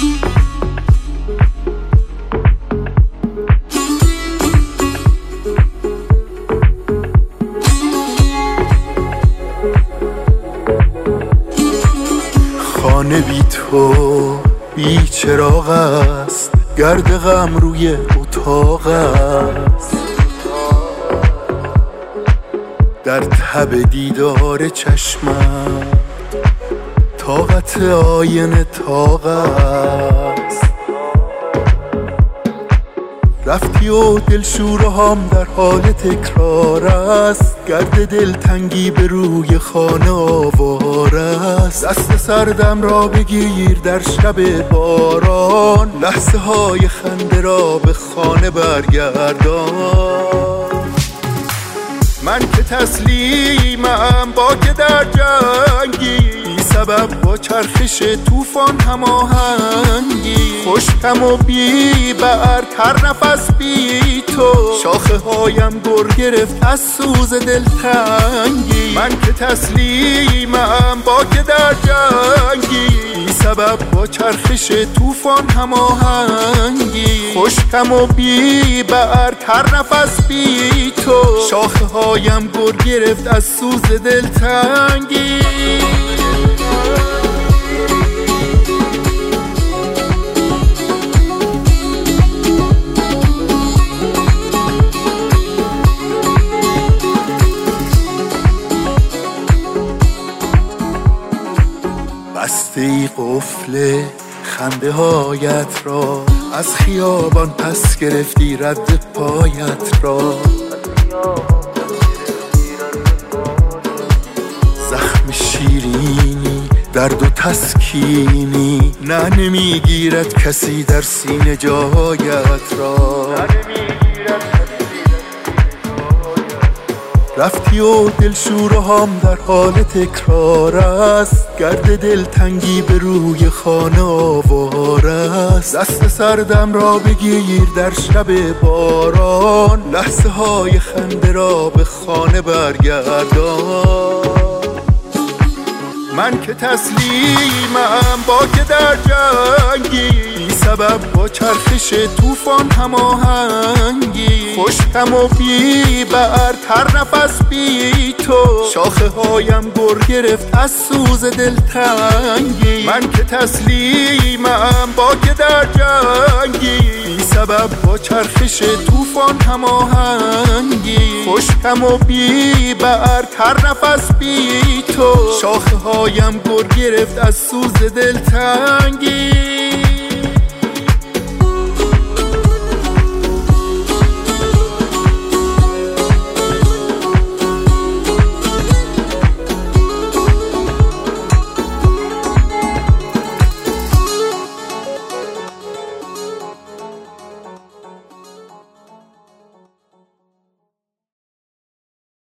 خانه بی تو بی چراغ است، گرد غم روی اتاق است. در تب دیدار چشمم طاقت آینه طاق است. رفتی و دلشورهام در حال تکرار است، گرد دلتنگی به روی خانه آوار است. دست سردم را بگیر در شب باران، لحظه های خنده را به خانه برگردان. من که تسلیمم با که در جنگی، بی سبب با چرخش طوفان هماهنگی. خشکم و بی بر تر نفس بی تو، شاخه هایم گر گرفت از سوز دلتنگی. من که تسلیمم با که در جنگی، بی سبب با چرخش طوفان هماهنگی. خشکم و بی بر تر نفس بی تو، شاخه هایم گر گرفت از سوز دلتنگی. بسته ای قفل خنده هایت را، از خیابان پس گرفتی رد پایت را. زخم شیرینی درد و تسکینی، نه نمیگیرد کسی در سینه جایت را. رفتی و دلشورهام در حال تکرار است، گرد دلتنگی به روی خانه آوار است. دست سردم را بگیر در شب باران، لحظه های خنده را به خانه برگردان. من که تسلیمم با که در جنگی، بی سبب با چرخش طوفان هماهنگی. خشکم و بی بر تر نفس بی تو، شاخه هایم گر گرفت از سوز دلتنگی. من که تسلیمم با که در جنگی، بی سبب با چرخش طوفان هماهنگی. خشکم و بی بر تر نفس بی تو، شاخه هایم گر گرفت از سوز دلتنگی.